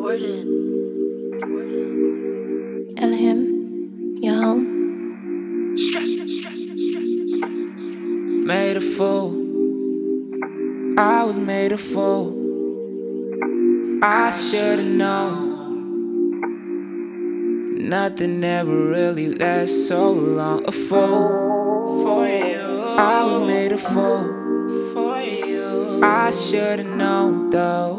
Elham, you home? Made a fool. I was made a fool. I should've known. Nothing ever really lasts so long. A fool for you. I was made a fool for you. I should've known though.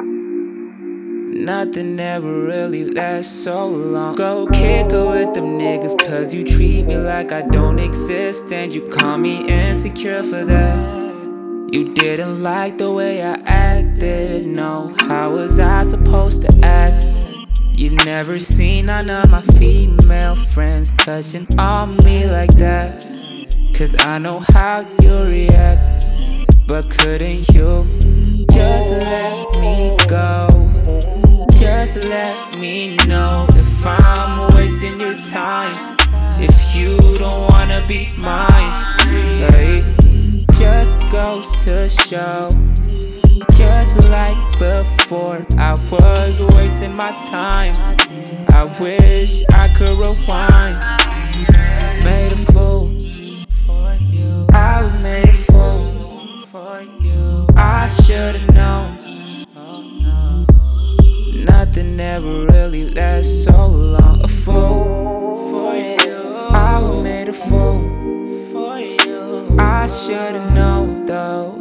Nothing ever really lasts so long. Go kick it with them niggas, cause you treat me like I don't exist. And you call me insecure for that. You didn't like the way I acted, no. How was I supposed to act? You never seen none of my female friends touching on me like that. Cause I know how you react. But couldn't you just let me go? Just let me know if I'm wasting your time, if you don't wanna be mine. Hey, just goes to show, just like before, I was wasting my time. I wish I could rewind. Made a fool for you. I was made a fool for you. I should've known. Nothing ever really lasts so long. A fool for you. I was made a fool for you. I should've known though.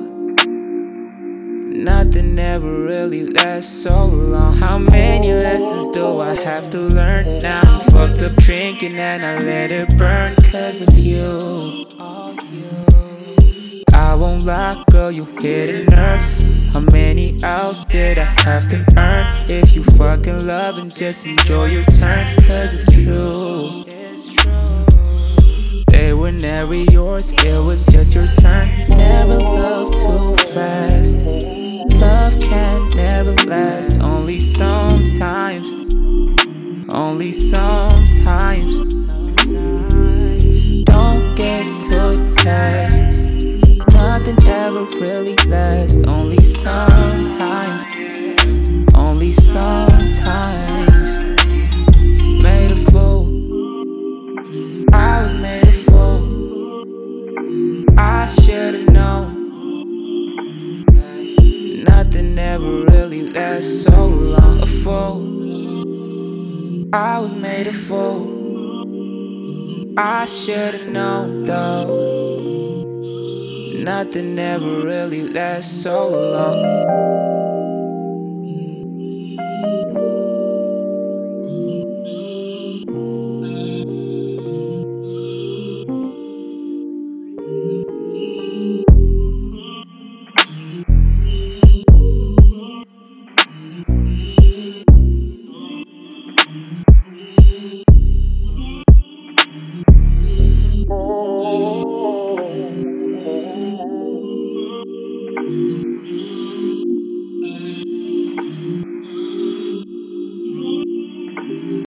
Nothing ever really lasts so long. How many lessons do I have to learn now? Fucked up drinking and I let it burn cause of you. I won't lie, girl, you hit a nerve. How many hours did I have to earn? If you fucking love and just enjoy your turn, cause it's true. They were never yours, it was just your turn. Never love too fast. Love can never last, only sometimes. Only sometimes. Don't get too attached. Nothing ever really lasts, only sometimes. Only sometimes. Made a fool. I was made a fool. I should've known. Nothing ever really lasts so long. A fool. I was made a fool. I should've known though. Nothing ever really lasts so long.